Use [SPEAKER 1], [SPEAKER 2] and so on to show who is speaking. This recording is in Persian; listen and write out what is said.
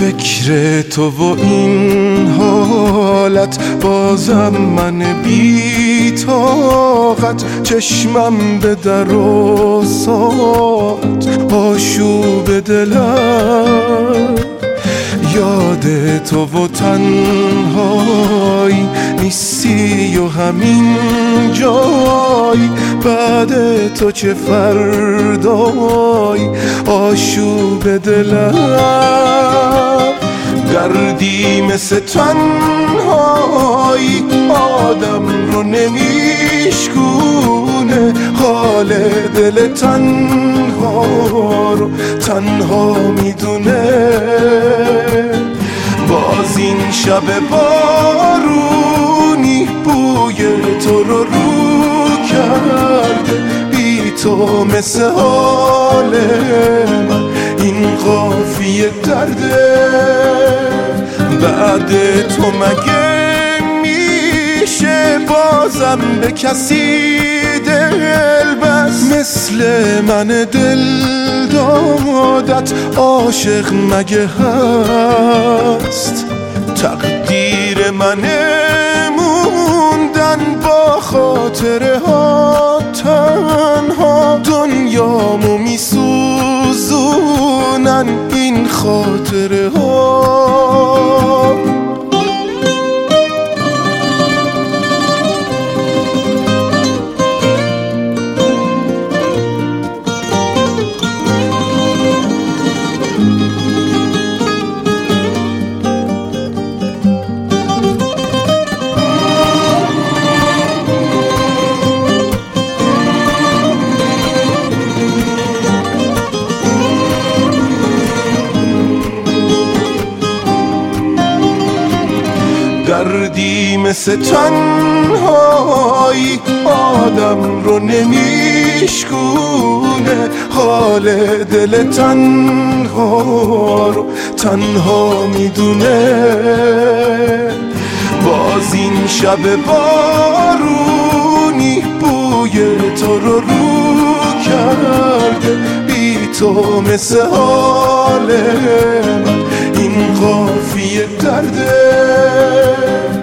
[SPEAKER 1] فکر تو و این حالت بازم من بی طاقت، چشمم به در و ساعت آشوب دلم. یاد تو و تنهایی نیستی و همین جایی، بعد تو چه فردایی آشوب دلم. دردی مثل تنهایی آدم رو نمیشکونه، حال دل تنها رو تنها میدونه. باز این شب بارونی بوی تو رو کرده، بی تو مثل حال من این قافیه درده. بعد تو مگه میشه بازم به کسی دل بست؟ مثل من دل دادت عاشق مگه هست؟ تقدیر منه موندن با خاطره ها تنها، دنیامو میسوزونن این خاطره ها. دردی مثل تنهایی آدم رو نمیشکونه، حال دل تنها رو تنها میدونه. باز این شب بارونی بوی تو رو کرده، بی تو مثل حال من این قافیه درده.